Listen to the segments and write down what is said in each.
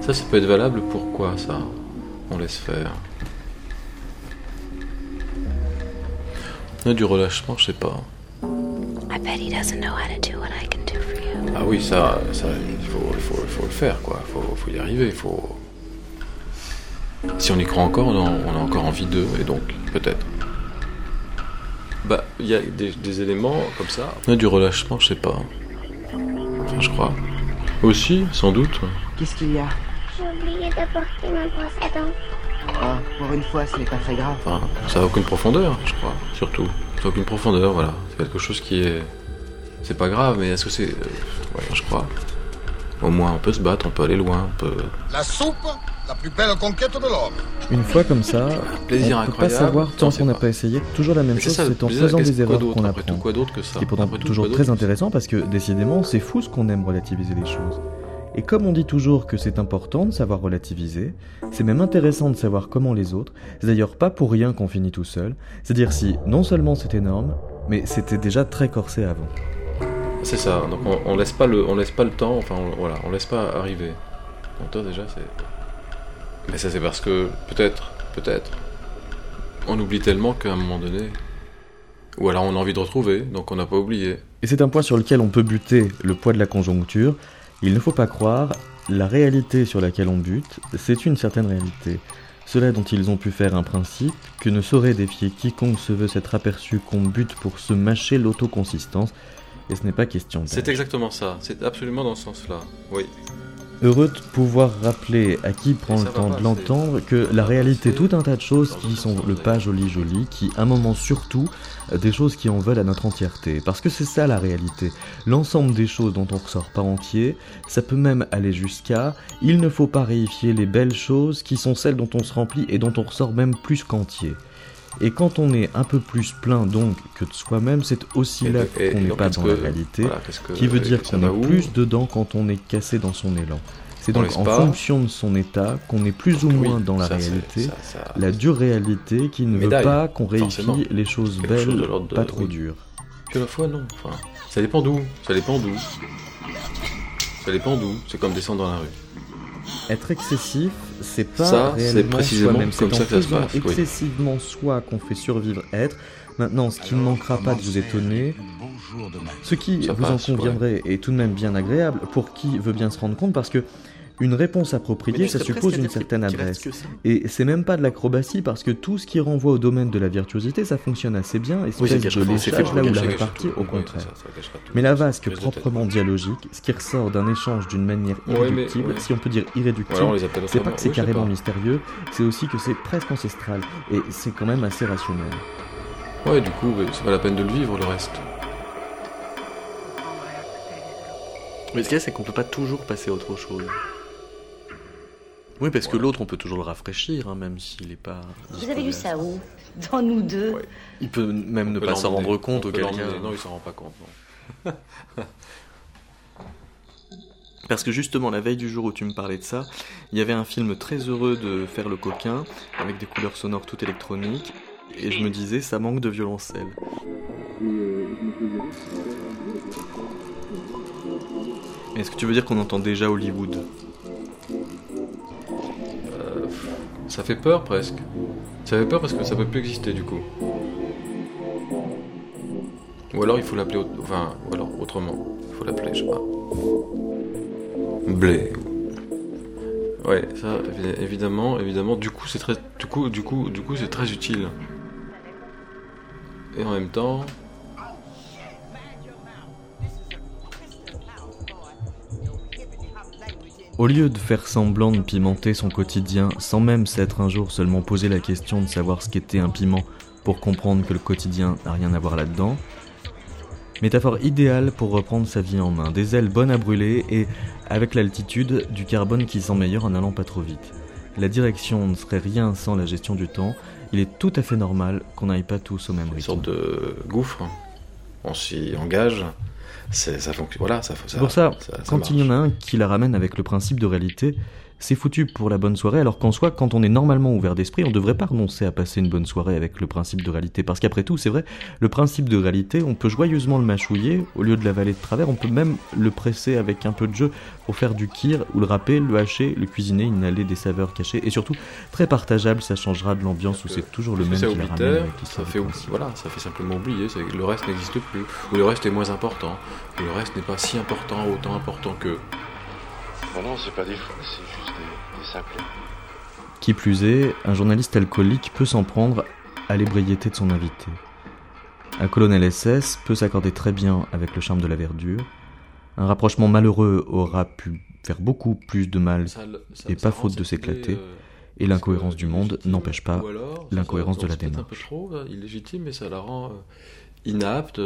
Ça peut être valable pour quoi, ça? On laisse faire. Du relâchement, je sais pas. I bet he doesn't know how to do what I can do for you. Ah oui, ça il faut le faire, quoi. Faut y arriver, Si on y croit encore, on a encore envie d'eux, et donc, peut-être. Bah, il y a des éléments comme ça. Du relâchement, je sais pas. Enfin, je crois. Aussi, sans doute. Qu'est-ce qu'il y a? J'ai oublié d'apporter ma brosse à dents. Ah, pour une fois, ce n'est pas très grave. Enfin, ça n'a aucune profondeur, je crois, surtout. Ça n'a aucune profondeur, voilà. C'est quelque chose qui est... C'est pas grave, mais est-ce que c'est... Ouais, je crois. Au moins, on peut se battre, on peut aller loin, on peut... La soupe, la plus belle conquête de l'homme. Une fois comme ça, plaisir on ne peut pas incroyable. savoir tant qu'on n'a pas essayé. Toujours la même Mais chose, ça, c'est en bizarre, faisant des quoi erreurs d'autre, qu'on après tout, apprend. quoi d'autre que ça? Ce qui est pourtant Après tout, toujours quoi très d'autre que ça? intéressant parce que, décidément, c'est fou ce qu'on aime relativiser les choses. Et comme on dit toujours que c'est important de savoir relativiser, c'est même intéressant de savoir comment les autres, c'est d'ailleurs pas pour rien qu'on finit tout seul, c'est-à-dire si non seulement c'est énorme, mais c'était déjà très corsé avant. C'est ça, donc on laisse pas le temps, enfin voilà, on laisse pas arriver. Donc toi déjà c'est... Mais ça c'est parce que, peut-être, on oublie tellement qu'à un moment donné... Ou alors on a envie de retrouver, donc on n'a pas oublié. Et c'est un point sur lequel on peut buter le poids de la conjoncture. Il ne faut pas croire, la réalité sur laquelle on bute, c'est une certaine réalité. Cela dont ils ont pu faire un principe, que ne saurait défier quiconque se veut s'être aperçu qu'on bute pour se mâcher l'autoconsistance, et ce n'est pas question d'âge. C'est exactement ça, c'est absolument dans ce sens-là, oui. Heureux de pouvoir rappeler à qui prend Et le ça va temps pas, de l'entendre que la réalité, tout un tas de choses qui sont le pas joli, qui, à un moment surtout, des choses qui en veulent à notre entièreté. Parce que c'est ça la réalité. L'ensemble des choses dont on ressort pas entier, ça peut même aller jusqu'à « il ne faut pas réifier les belles choses qui sont celles dont on se remplit et dont on ressort même plus qu'entier ». Et quand on est un peu plus plein donc que de soi-même, c'est aussi là qu'on n'est pas dans la réalité, voilà, qui veut dire ça qu'on va est où? plus dedans quand on est cassé dans son élan. C'est On donc laisse en pas. fonction de son état qu'on est plus ou moins Oui, dans la ça, c'est- réalité, ça- la dure réalité qui ne veut Médaille, pas qu'on forcément. réifie les choses Quelque chose de belles, l'ordre de- pas trop oui. dures. Puis à la fois non, enfin, ça dépend d'où. C'est comme descendre dans la rue. Être excessif, c'est pas Ça, c'est réellement précisément soi-même. comme C'est en ça que ça se faisant passe, oui. excessivement soi qu'on fait survivre être. Maintenant, ce qui ne manquera pas de vous étonner, ce qui, Ça vous en passe, conviendrez, est tout de même bien agréable pour qui veut bien se rendre compte, parce que une réponse appropriée, ça suppose une certaine adresse. Et c'est même pas de l'acrobatie, parce que tout ce qui renvoie au domaine de la virtuosité, ça fonctionne assez bien, et Oui, c'est c'est de léchage là où la répartie, au contraire. Mais la vasque proprement dialogique, ce qui ressort d'un échange d'une manière irréductible, si on peut dire irréductible, on les appelle c'est pas autrement. que c'est Oui, je sais carrément pas. mystérieux, c'est aussi que c'est presque ancestral, et c'est quand même assez rationnel. Ouais, du coup, c'est pas la peine de le vivre, le reste. Mais ce qu'il y a, c'est qu'on peut pas toujours passer à autre chose. Oui, parce que l'autre, on peut toujours le rafraîchir, hein, même s'il est pas... Vous avez lu ça où? Dans nous deux? Ouais. Il peut même ne On peut pas s'en l'emmener. rendre compte, On ou peut quelqu'un... l'emmener. Non, il s'en rend pas compte, non. Parce que justement, la veille du jour où tu me parlais de ça, il y avait un film très heureux de faire le coquin, avec des couleurs sonores toutes électroniques, et je me disais, ça manque de violoncelle. Est-ce que tu veux dire qu'on entend déjà Hollywood? Ça fait peur, presque. Ça fait peur parce que ça peut plus exister, du coup. Ou alors il faut l'appeler... Enfin, ou alors autrement. Il faut l'appeler, je sais pas... Blé. Ouais, ça, évidemment. Du coup, c'est très... Du coup, c'est très utile. Et en même temps... Au lieu de faire semblant de pimenter son quotidien, sans même s'être un jour seulement posé la question de savoir ce qu'était un piment pour comprendre que le quotidien n'a rien à voir là-dedans, métaphore idéale pour reprendre sa vie en main, des ailes bonnes à brûler et, avec l'altitude, du carbone qui s'emmeilleure en allant pas trop vite. La direction ne serait rien sans la gestion du temps, il est tout à fait normal qu'on n'aille pas tous au même Une rythme. sorte de gouffre. On s'y engage. Ça fonctionne. Voilà, ça. C'est pour ça, quand marche. il y en a un qui la ramène avec le principe de réalité, c'est foutu pour la bonne soirée, alors qu'en soi, quand on est normalement ouvert d'esprit, on devrait pas renoncer à passer une bonne soirée avec le principe de réalité. Parce qu'après tout, c'est vrai, le principe de réalité, on peut joyeusement le mâchouiller, au lieu de l'avaler de travers, on peut même le presser avec un peu de jeu pour faire du kir, ou le râper, le hacher, le cuisiner, inhaler des saveurs cachées, et surtout, très partageable, ça changera de l'ambiance où c'est toujours le même ça qui la ramène avec ça l'histoire fait, du principe. voilà, ça fait simplement oublier, le reste n'existe plus, ou le reste est moins important, ou le reste n'est pas si important, autant important que... Bon non, c'est pas des fous, c'est juste des cinglés. Qui plus est, un journaliste alcoolique peut s'en prendre à l'ébriété de son invité. Un colonel SS peut s'accorder très bien avec le charme de la verdure. Un rapprochement malheureux aura pu faire beaucoup plus de mal et pas faute de s'éclater. Et l'incohérence du monde n'empêche pas l'incohérence de la démarche. C'est un peu trop illégitime, mais ça la rend inepte.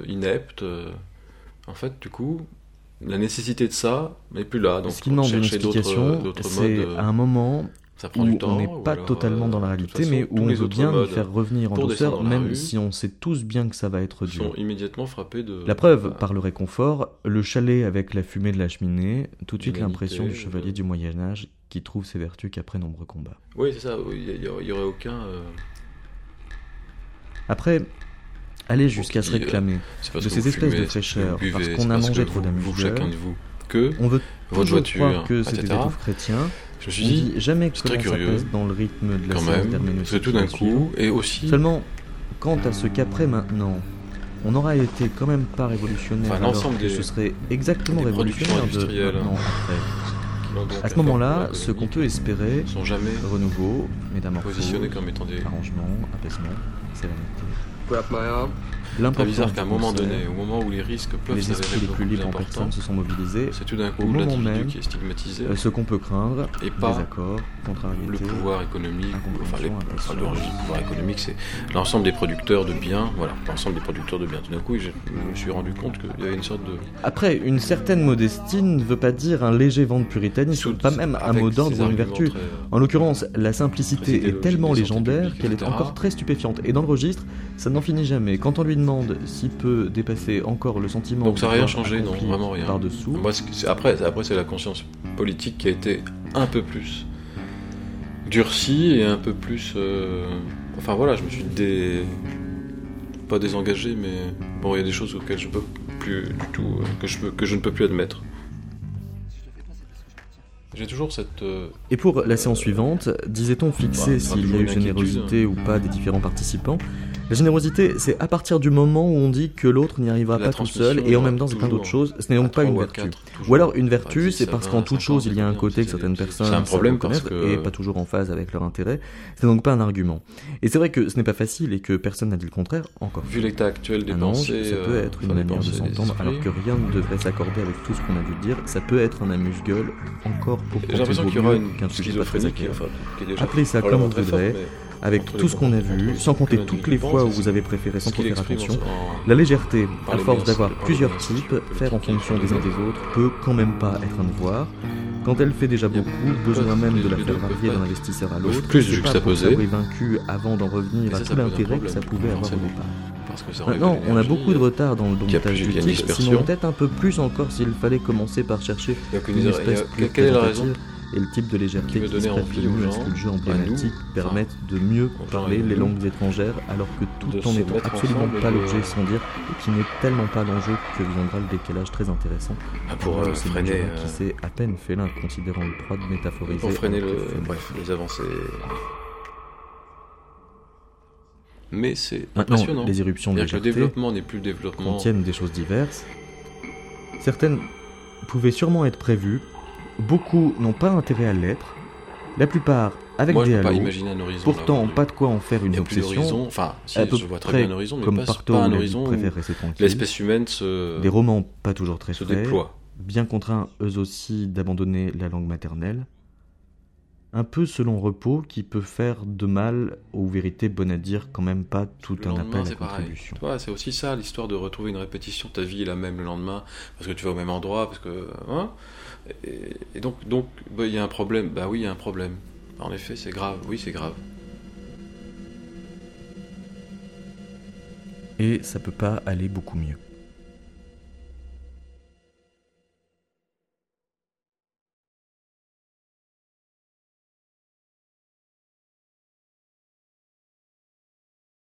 En fait, du coup, la nécessité de ça n'est plus là. Donc, ce qui demande une explication, c'est à un moment où on n'est pas totalement dans la réalité, mais où on veut bien nous faire revenir en douceur, même si on sait tous bien que ça va être dur. Sont immédiatement frappés de... La preuve, par le réconfort, le chalet avec la fumée de la cheminée, tout de suite l'impression du chevalier du Moyen-Âge qui trouve ses vertus qu'après nombreux combats. Oui, c'est ça, il y aurait aucun... Après... aller jusqu'à se réclamer de ces espèces de fraîcheur parce qu'on a mangé trop d'amuse-gueule, on veut toujours croire que c'est des étouffes chrétiens. Je me suis dit, jamais que c'est très curieux, ça passe dans le rythme de la séance d'herméneutique. C'est tout d'un coup, et aussi... Seulement, quant à ce qu'après maintenant, on n'aura été quand même pas révolutionnaire, alors que ce serait exactement révolutionnaire de maintenant après. À ce moment-là, ce qu'on peut espérer, sont jamais renouveau, métamorphose, positionnés comme étant des... arrangement, apaisement, sérénité. C'est bizarre qu'à un moment donné, au moment où les risques peuvent les s'avérer esprits les plus libres en importants, personne se sont mobilisés. c'est tout d'un coup au moment l'individu même qui est stigmatisé, ce qu'on peut craindre, et pas désaccords, contrariétés, le pouvoir économique, enfin incompréhension, le pouvoir économique, c'est l'ensemble des producteurs de biens, voilà, l'ensemble des producteurs de biens. Tout d'un coup, je me suis rendu compte qu'il y avait une sorte de... Après, une certaine modestie ne veut pas dire un léger vent de puritanisme, pas même un mot d'ordre ou une vertu. En l'occurrence, la simplicité est tellement légendaire qu'elle est encore très stupéfiante. Et dans le registre, ça n'en finit jamais. Quand on lui demande s'il peut dépasser encore le sentiment... Donc ça n'a rien changé, non, vraiment rien. Par-dessous. Moi, après, c'est la conscience politique qui a été un peu plus durcie et un peu plus... Enfin voilà, je me suis pas désengagé, mais bon, il y a des choses auxquelles je peux plus du tout... que je ne peux plus admettre. J'ai toujours cette... Et pour la séance suivante, disait-on fixer s'il y a eu générosité ou pas des différents participants. La générosité, c'est à partir du moment où on dit que l'autre n'y arrivera pas tout seul, et en même temps c'est plein d'autres choses, ce n'est donc pas une vertu. Ou alors une vertu, c'est parce qu'en toute chose il y a un côté que certaines personnes savent reconnaître et pas toujours en phase avec leur intérêt, c'est donc pas un argument. Et c'est vrai que ce n'est pas facile et que personne n'a dit le contraire, encore. Vu l'état actuel des pensées... ça peut être une manière de s'entendre alors que rien ne devrait s'accorder avec tout ce qu'on a dû dire, ça peut être un amuse-gueule encore pour j'ai l'impression qu'il y aura une qu'un sujet pas très schizophrénie appelez ça comme vous voudrez, avec tout ce qu'on a vu, sans compter toutes les fois où vous avez préféré sans trop faire attention. La légèreté, à force d'avoir plusieurs types, faire en fonction des uns des autres, peut quand même pas être un devoir. Quand elle fait déjà beaucoup, besoin même de la faire varier d'un investisseur à l'autre, c'est pas pour s'avoir vaincu avant d'en revenir à tout l'intérêt que ça pouvait avoir au départ. Maintenant, on a beaucoup de retard dans le domptage du titre, sinon peut-être un peu plus encore s'il fallait commencer par chercher une espèce plus qualitative. Et le type de légèreté qui se prête le mieux à ce que le jeu emblématique permette de mieux parler les langues étrangères, alors que tout en n'étant absolument pas l'objet sans dire, et qui n'est tellement pas l'enjeu que viendra le décalage très intéressant. Pour freiner... qui s'est à peine félin, considérant le droit de métaphoriser... Pour freiner les avancées... Mais c'est impressionnant. Les éruptions de légèreté le développement n'est plus le développement... contiennent des choses diverses. Certaines pouvaient sûrement être prévues. Beaucoup n'ont pas intérêt à l'être, la plupart avec des halos, pourtant pas de quoi en faire une obsession, enfin, si, à peu je vois très près bien un horizon, mais comme partout pas un où horizon préfère rester tranquille. L'espèce humaine des romans pas toujours très se frais, déploient. Bien contraints eux aussi d'abandonner la langue maternelle, un peu selon repos qui peut faire de mal aux vérités bonnes à dire, quand même pas tout un appel à contribution. Toi, c'est aussi ça l'histoire de retrouver une répétition, ta vie est la même le lendemain, parce que tu vas au même endroit, parce que... Hein, et donc il y a un problème. Bah oui, il y a un problème. En effet, c'est grave. Oui, c'est grave. Et ça peut pas aller beaucoup mieux.